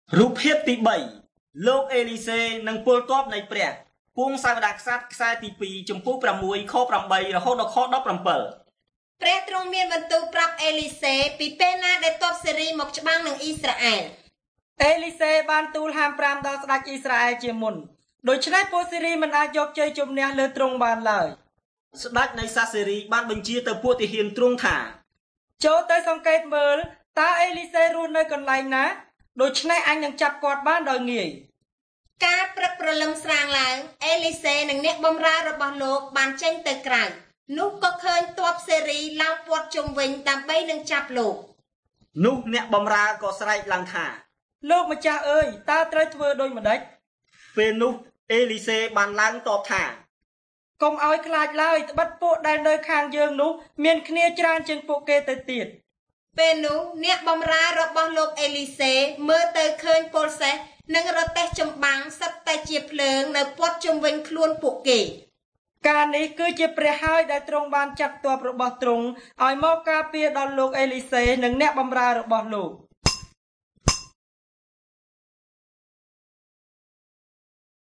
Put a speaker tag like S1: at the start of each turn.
S1: រូបភាពទី3លោកអេលីសេនិងពលទ័ពនៃព្រះពួងសាវតារក្សត្រខ្សែទី2ចំពោះ6ខ8រហូតដល់ខ17
S2: ព្រះទ្រង់មានបន្ទូលប្រាប់អេលីសេពីពេលណាដែលទ័ពសេរីមកច្បាំងនឹងអ៊ីស្រាអែល
S3: អេលីសេបានទូលហាម5ដល់ស្ដេចអ៊ីស្រាអែលជាមុនដូច្នេះពួកសេរីមិនអាចយកជ័យជំនះលើទ្រង់បានឡើយ
S1: ស្ដេចនៃសាសេរីបានបញ្ជាទៅពួកទាហានទ្រង់ថា
S3: ចូលទៅសង្កេតមើលតើអេលីសេរស់នៅកន្លែងណាដូច្នេះអញនឹងចាប់គាត់បានដោយងាយ
S2: ការព្រឹកព្រលឹមស្រាងឡើងអេលីសេនិងអ្នកបម្រើរបស់លោកបានចេញទៅក្រៅនោះក៏ឃើញទ័ពសេរីឡើងព័ទ្ធជុំវិញដើម្បីនឹងចាប់លោក
S1: នោះអ្នកបម្រើក៏ស្រែកឡើងថា
S3: លោកម្ចាស់អើយតើត្រូវធ្វើដូចម្ដេច
S1: ពេលនោះអេលីសេបានឡើងតបថា
S3: កុំឲ្យខ្លាចឡើយត្បិតពួកដែលនៅខាងយើងនោះមានគ្នាច្រើនជាងពួកគេទៅទៀត
S2: ពេលនោះអ្នកបម្រើរបស់លោកអេលីសេមើលទៅឃើញពលសេះនិងរទេះចម្បាំងសិតតែជាភ្លើងនៅព័ទ្ធជុំវិញខ្លួនពួកគេ
S3: ការនេះគឺជាព្រះហើយដែលទ្រង់បានចាត់ទ័ពរបស់ទ្រង់ឲ្យមកការពារដល់លោកអេលីសេនិងអ្នកបម្រើរបស់លោក